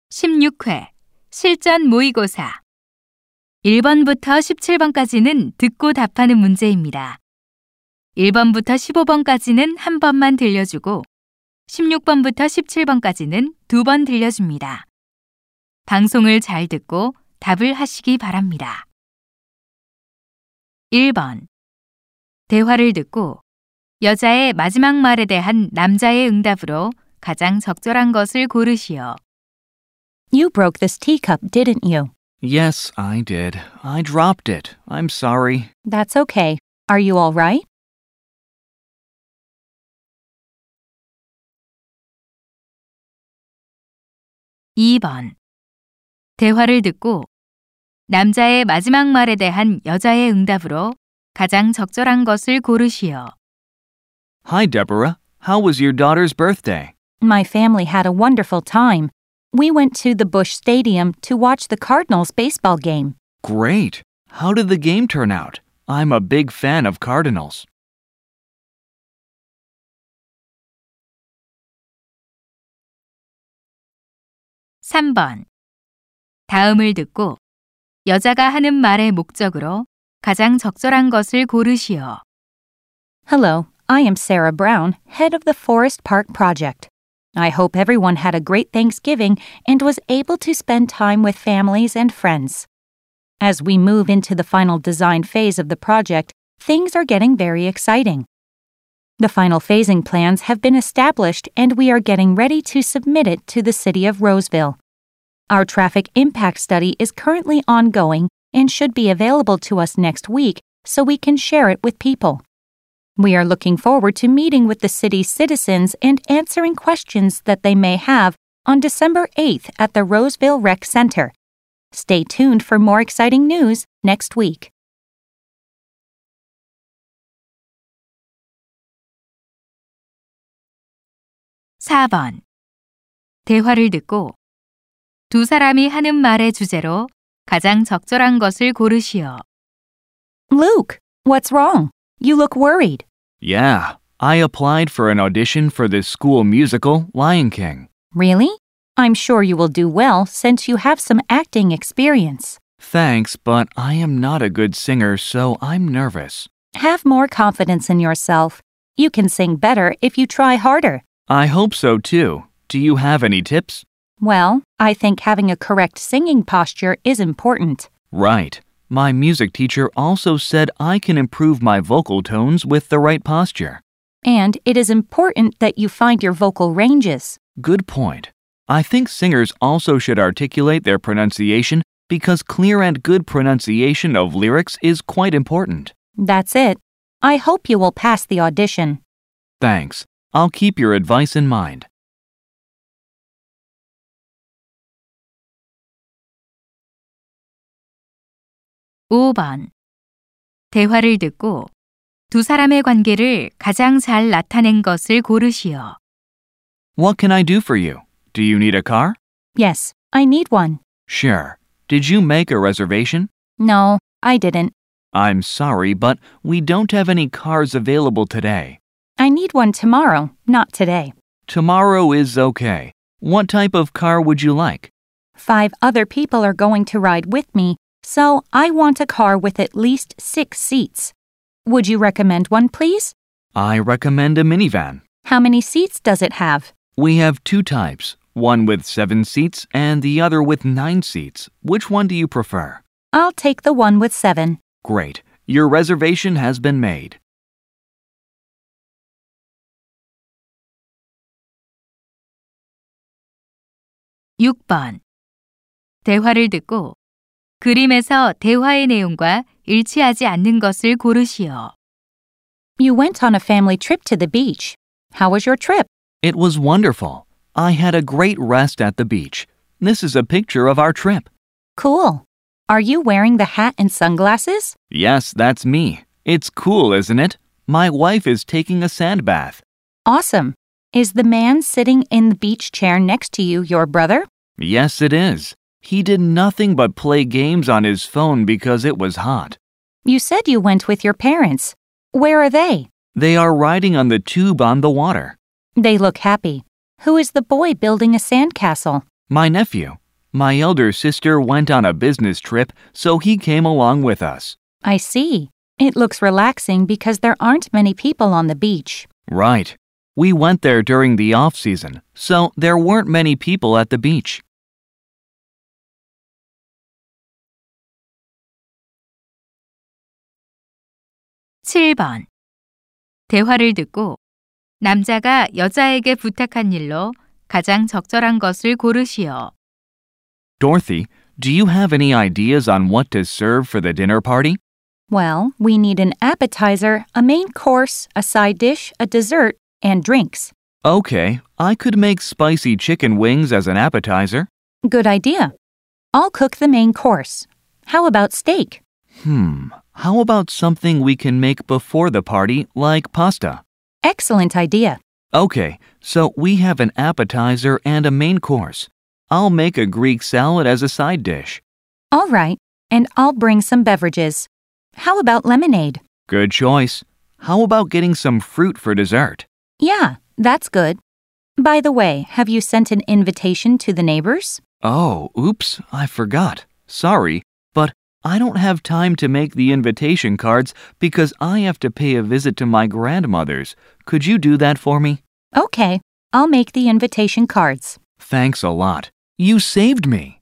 16회 실전 모의고사 1번부터 17번까지는 듣고 답하는 문제입니다. 1번부터 15번까지는 한 번만 들려주고 16번부터 17번까지는 두 번 들려줍니다. 방송을 잘 듣고 답을 하시기 바랍니다. 1번 대화를 듣고 여자의 마지막 말에 대한 남자의 응답으로 가장 적절한 것을 고르시오. You broke this teacup, didn't you? Yes, I did. I dropped it. I'm sorry. That's okay. Are you all right? (2번) 대화를 듣고 남자의 마지막 말에 대한 여자의 응답으로 가장 적절한 것을 고르시오. Hi, Deborah. How was your daughter's birthday? My family had a wonderful time. We went to the Busch Stadium to watch the Cardinals baseball game. Great. How did the game turn out? I'm a big fan of Cardinals. (3번) 다음을 듣고 여자가 하는 말의 목적으로 가장 적절한 것을 고르시오. Hello, I am Sarah Brown, head of the Forest Park Project. I hope everyone had a great Thanksgiving and was able to spend time with families and friends. As we move into the final design phase of the project, things are getting very exciting. The final phasing plans have been established and we are getting ready to submit it to the City of Roseville. Our traffic impact study is currently ongoing and should be available to us next week so we can share it with people. We are looking forward to meeting with the city's citizens and answering questions that they may have on December 8th at the Roseville Rec Center. Stay tuned for more exciting news next week. (4번) 대화를 듣고 두 사람이 하는 말의 주제로 가장 적절한 것을 고르시오. Luke, what's wrong? You look worried. Yeah, I applied for an audition for this school musical, Lion King. Really? I'm sure you will do well since you have some acting experience. Thanks, but I am not a good singer, so I'm nervous. Have more confidence in yourself. You can sing better if you try harder. I hope so too. Do you have any tips? Well, I think having a correct singing posture is important. Right. My music teacher also said I can improve my vocal tones with the right posture. And it is important that you find your vocal ranges. Good point. I think singers also should articulate their pronunciation because clear and good pronunciation of lyrics is quite important. That's it. I hope you will pass the audition. Thanks. I'll keep your advice in mind. (5번) 대화를 듣고 두 사람의 관계를 가장 잘 나타낸 것을 고르시오. What can I do for you? Do you need a car? Yes, I need one. Sure. Did you make a reservation? No, I didn't. I'm sorry, but we don't have any cars available today. I need one tomorrow, not today. Tomorrow is okay. What type of car would you like? 5 other people are going to ride with me, so I want a car with at least 6 seats. Would you recommend one, please? I recommend a minivan. How many seats does it have? We have 2 types, one with 7 seats and the other with 9 seats. Which one do you prefer? I'll take the one with 7. Great. Your reservation has been made. (6번) 대화를 듣고 그림에서 대화의 내용과 일치하지 않는 것을 고르시오. You went on a family trip to the beach. How was your trip? It was wonderful. I had a great rest at the beach. This is a picture of our trip. Cool. Are you wearing the hat and sunglasses? Yes, that's me. It's cool, isn't it? My wife is taking a sand bath. Awesome. Is the man sitting in the beach chair next to you your brother? Yes, it is. He did nothing but play games on his phone because it was hot. You said you went with your parents. Where are they? They are riding on the tube on the water. They look happy. Who is the boy building a sandcastle? My nephew. My elder sister went on a business trip, so he came along with us. I see. It looks relaxing because there aren't many people on the beach. Right. We went there during the off-season, so there weren't many people at the beach. (7번) 대화를 듣고 남자가 여자에게 부탁한 일로 가장 적절한 것을 고르시오. Dorothy, do you have any ideas on what to serve for the dinner party? Well, we need an appetizer, a main course, a side dish, a dessert, and drinks. Okay, I could make spicy chicken wings as an appetizer. Good idea. I'll cook the main course. How about steak? How about something we can make before the party, like pasta? Excellent idea. Okay, so we have an appetizer and a main course. I'll make a Greek salad as a side dish. All right, and I'll bring some beverages. How about lemonade? Good choice. How about getting some fruit for dessert? Yeah, that's good. By the way, have you sent an invitation to the neighbors? Oh, oops, I forgot. Sorry, but I don't have time to make the invitation cards because I have to pay a visit to my grandmother's. Could you do that for me? Okay, I'll make the invitation cards. Thanks a lot. You saved me.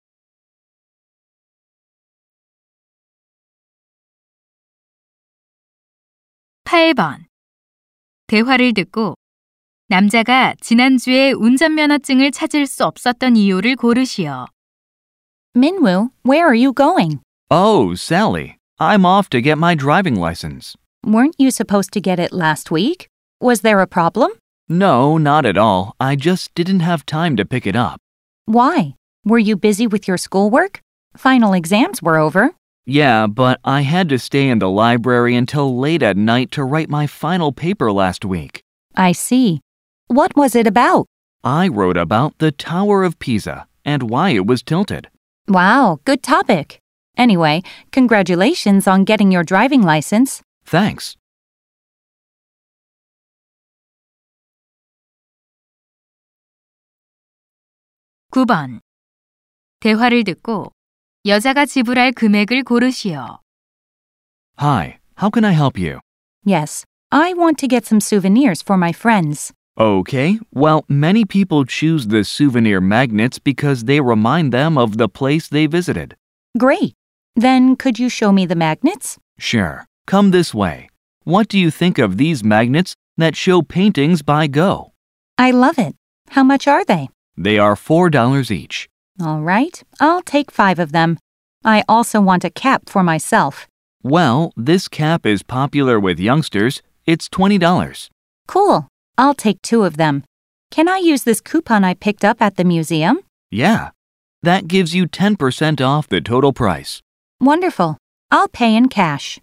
(8번) 대화를 듣고 남자가 지난주에 운전면허증을 찾을 수 없었던 이유를 고르시오. Minwoo, where are you going? Oh, Sally, I'm off to get my driving license. Weren't you supposed to get it last week? Was there a problem? No, not at all. I just didn't have time to pick it up. Why? Were you busy with your schoolwork? Final exams were over. Yeah, but I had to stay in the library until late at night to write my final paper last week. I see. What was it about? I wrote about the Tower of Pisa and why it was tilted. Wow, good topic. Anyway, congratulations on getting your driving license. Thanks. (9번) 대화를 듣고 여자가 지불할 금액을 고르시오. Hi, how can I help you? Yes, I want to get some souvenirs for my friends. Okay, well, many people choose the souvenir magnets because they remind them of the place they visited. Great. Then could you show me the magnets? Sure, come this way. What do you think of these magnets that show paintings by Go? I love it. How much are they? They are $4 each. All right, I'll take 5 of them. I also want a cap for myself. Well, this cap is popular with youngsters. It's $20. Cool. I'll take 2 of them. Can I use this coupon I picked up at the museum? Yeah, that gives you 10% off the total price. Wonderful. I'll pay in cash.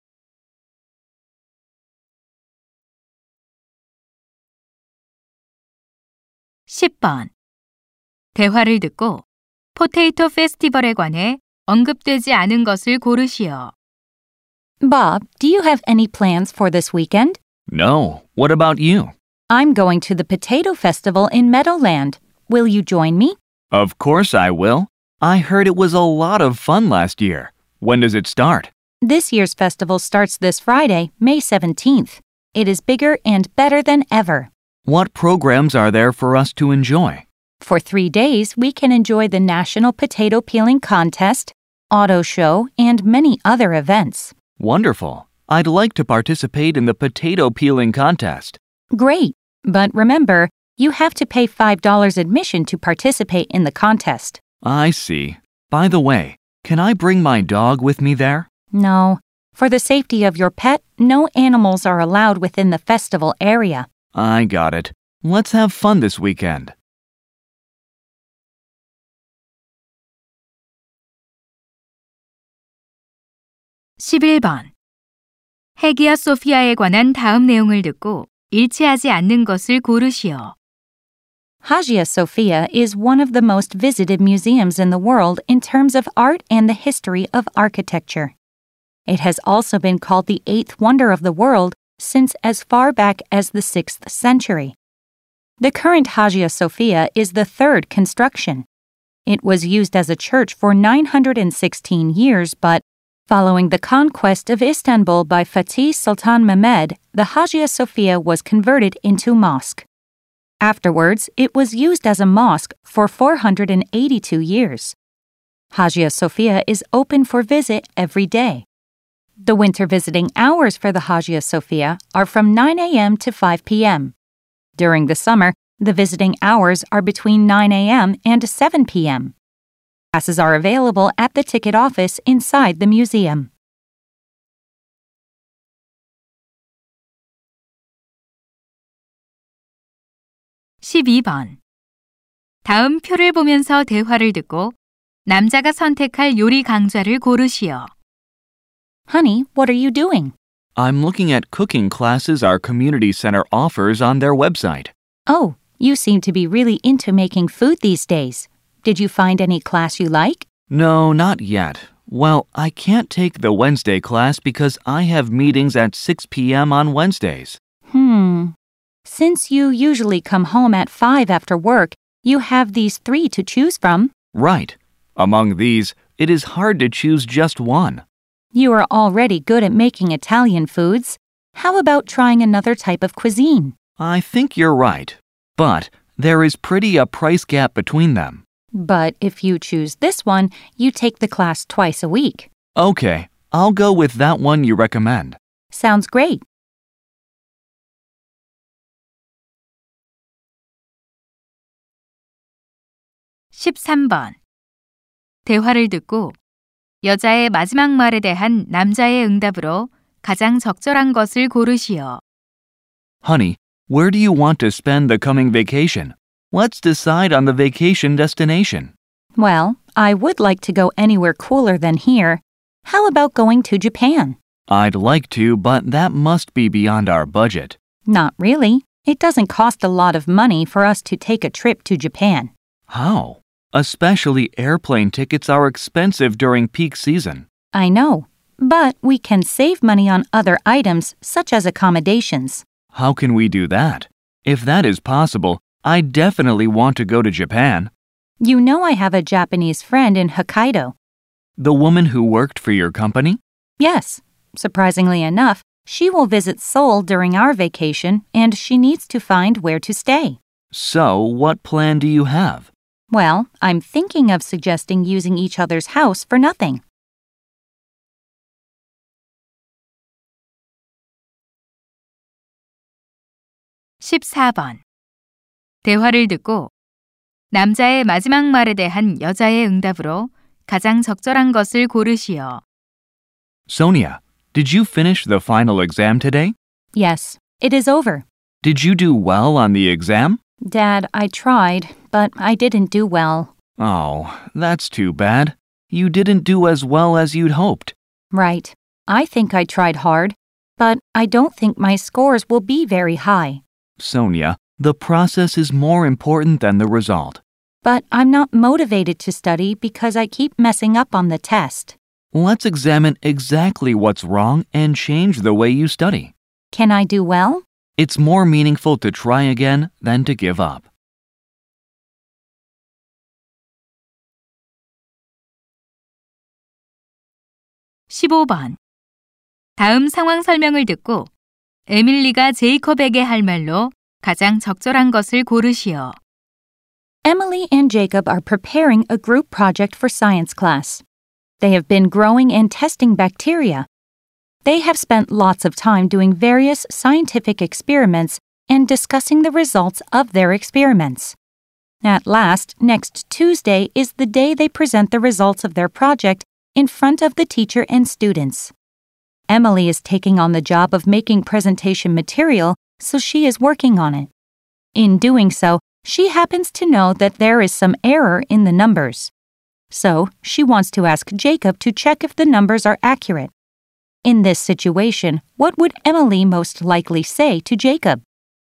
(10번) 대화를 듣고 포테이토 페스티벌에 관해 언급되지 않은 것을 고르시오. Bob, do you have any plans for this weekend? No, what about you? I'm going to the Potato Festival in Meadowland. Will you join me? Of course I will. I heard it was a lot of fun last year. When does it start? This year's festival starts this Friday, May 17th. It is bigger and better than ever. What programs are there for us to enjoy? For 3 days, we can enjoy the National Potato Peeling Contest, auto show, and many other events. Wonderful. I'd like to participate in the potato peeling contest. Great. But remember, you have to pay $5 admission to participate in the contest. I see. By the way, can I bring my dog with me there? No. For the safety of your pet, no animals are allowed within the festival area. I got it. Let's have fun this weekend. (11번) 해기야 소피아에 관한 다음 내용을 듣고 일치하지 않는 것을 고르시오. Hagia Sophia is one of the most visited museums in the world in terms of art and the history of architecture. It has also been called the 8th wonder of the world since as far back as the 6th century. The current Hagia Sophia is the 3rd construction. It was used as a church for 916 years, but following the conquest of Istanbul by Fatih Sultan Mehmed, the Hagia Sophia was converted into mosque. Afterwards, it was used as a mosque for 482 years. Hagia Sophia is open for visit every day. The winter visiting hours for the Hagia Sophia are from 9 a.m. to 5 p.m. During the summer, the visiting hours are between 9 a.m. and 7 p.m. Passes are available at the ticket office inside the museum. (12번) 다음 표를 보면서 대화를 듣고 남자가 선택할 요리 강좌를 고르시오. Honey, what are you doing? I'm looking at cooking classes our community center offers on their website. Oh, you seem to be really into making food these days. Did you find any class you like? No, not yet. Well, I can't take the Wednesday class because I have meetings at 6 p.m. on Wednesdays. Since you usually come home at 5 after work, you have these 3 to choose from. Right. Among these, it is hard to choose just one. You are already good at making Italian foods. How about trying another type of cuisine? I think you're right. But there is pretty a price gap between them. But if you choose this one, you take the class twice a week. Okay, I'll go with that one you recommend. Sounds great. (13번) 대화를 듣고 여자의 마지막 말에 대한 남자의 응답으로 가장 적절한 것을 고르시오. Honey, where do you want to spend the coming vacation? Let's decide on the vacation destination. Well, I would like to go anywhere cooler than here. How about going to Japan? I'd like to, but that must be beyond our budget. Not really. It doesn't cost a lot of money for us to take a trip to Japan. How? Especially airplane tickets are expensive during peak season. I know, but we can save money on other items such as accommodations. How can we do that? If that is possible, I definitely want to go to Japan. You know I have a Japanese friend in Hokkaido. The woman who worked for your company? Yes. Surprisingly enough, she will visit Seoul during our vacation and she needs to find where to stay. So, what plan do you have? Well, I'm thinking of suggesting using each other's house for nothing. (14번) 대화를 듣고 남자의 마지막 말에 대한 여자의 응답으로 가장 적절한 것을 고르시오. Sonia, did you finish the final exam today? Yes, it is over. Did you do well on the exam? Dad, I tried, but I didn't do well. Oh, that's too bad. You didn't do as well as you'd hoped. Right. I think I tried hard, but I don't think my scores will be very high. Sonia, the process is more important than the result. But I'm not motivated to study because I keep messing up on the test. Let's examine exactly what's wrong and change the way you study. Can I do well? It's more meaningful to try again than to give up. (15번) 다음 상황 설명을 듣고 에밀리가 제이콥에게 할 말로 가장 적절한 것을 고르시오. Emily and Jacob are preparing a group project for science class. They have been growing and testing bacteria. They have spent lots of time doing various scientific experiments and discussing the results of their experiments. At last, next Tuesday is the day they present the results of their project in front of the teacher and students. Emily is taking on the job of making presentation material, so she is working on it. In doing so, she happens to know that there is some error in the numbers. So, she wants to ask Jacob to check if the numbers are accurate. In this situation, what would Emily most likely say to Jacob?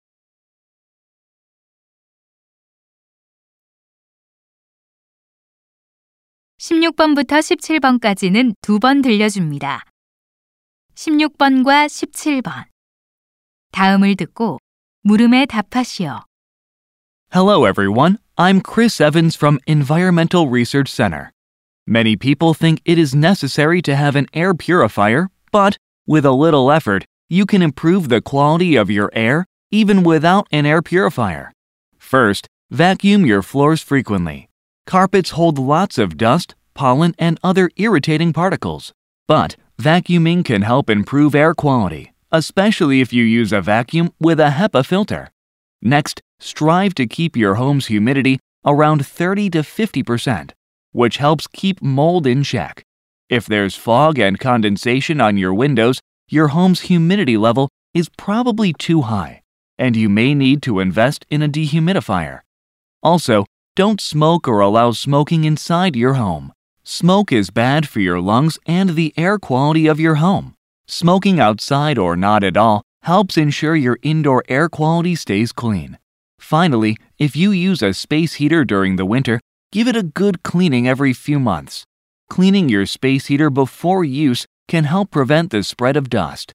(16번부터 17번까지는 2번 들려줍니다. 16번과 17번 다음을 듣고 물음에 답하시오. Hello everyone, I'm Chris Evans from Environmental Research Center. Many people think it is necessary to have an air purifier, but with a little effort, you can improve the quality of your air even without an air purifier. First, vacuum your floors frequently. Carpets hold lots of dust, pollen, and other irritating particles. But vacuuming can help improve air quality, especially if you use a vacuum with a HEPA filter. Next, strive to keep your home's humidity around 30 to 50%, which helps keep mold in check. If there's fog and condensation on your windows, your home's humidity level is probably too high, and you may need to invest in a dehumidifier. Also, don't smoke or allow smoking inside your home. Smoke is bad for your lungs and the air quality of your home. Smoking outside or not at all helps ensure your indoor air quality stays clean. Finally, if you use a space heater during the winter, give it a good cleaning every few months. Cleaning your space heater before use can help prevent the spread of dust.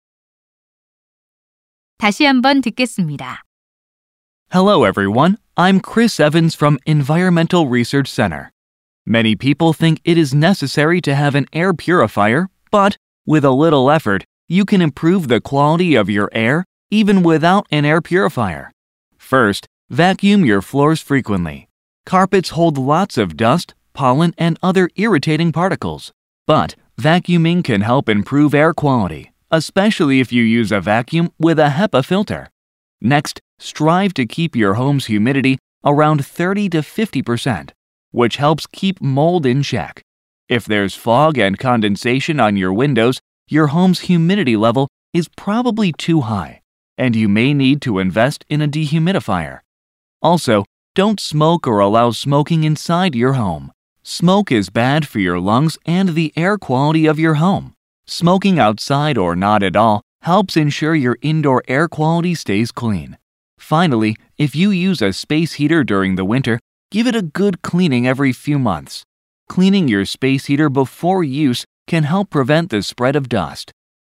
다시 한번 듣겠습니다. Hello everyone, I'm Chris Evans from Environmental Research Center. Many people think it is necessary to have an air purifier, but with a little effort, you can improve the quality of your air even without an air purifier. First, vacuum your floors frequently. Carpets hold lots of dust, pollen, and other irritating particles. But vacuuming can help improve air quality, especially if you use a vacuum with a HEPA filter. Next, strive to keep your home's humidity around 30 to 50%, which helps keep mold in check. If there's fog and condensation on your windows, your home's humidity level is probably too high, and you may need to invest in a dehumidifier. Also, don't smoke or allow smoking inside your home. Smoke is bad for your lungs and the air quality of your home. Smoking outside or not at all helps ensure your indoor air quality stays clean. Finally, if you use a space heater during the winter, give it a good cleaning every few months. Cleaning your space heater before use can help prevent the spread of dust.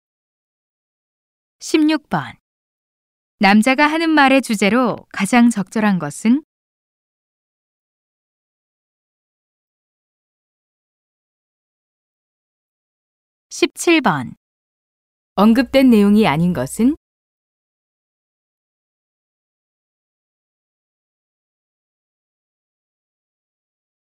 16번. 남자가 하는 말의 주제로 가장 적절한 것은? 17번. 언급된 내용이 아닌 것은?